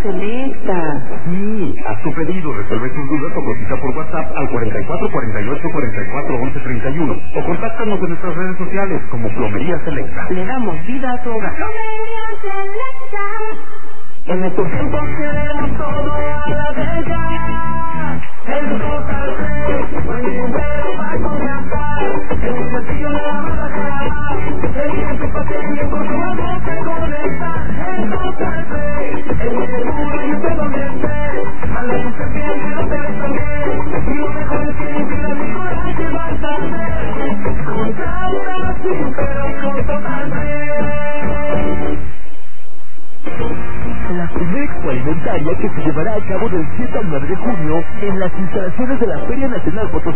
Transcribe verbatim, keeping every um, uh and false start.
Selecta. Sí, haz tu pedido, resuelve tus dudas o cotiza por WhatsApp al cuarenta y cuatro cuarenta y ocho cuarenta y cuatro once treinta y uno o contáctanos en nuestras redes sociales como Plomería Selecta. Le damos vida a tu hogar. Plomería Selecta. En estos tiempos queremos todo a la venta. El total no hay dinero para comenzar. El sencillo de la baraja. El tiempo para tener con tu amor se conecta. El total el seguro y usted donde esté. A la serpiente no te despegue. Y lo mejor es que ni la vida se va a saber. Contrata sin pero con total la primera expo alimentaria que se llevará a cabo del siete al nueve de junio en las instalaciones de la Feria Nacional Potosí.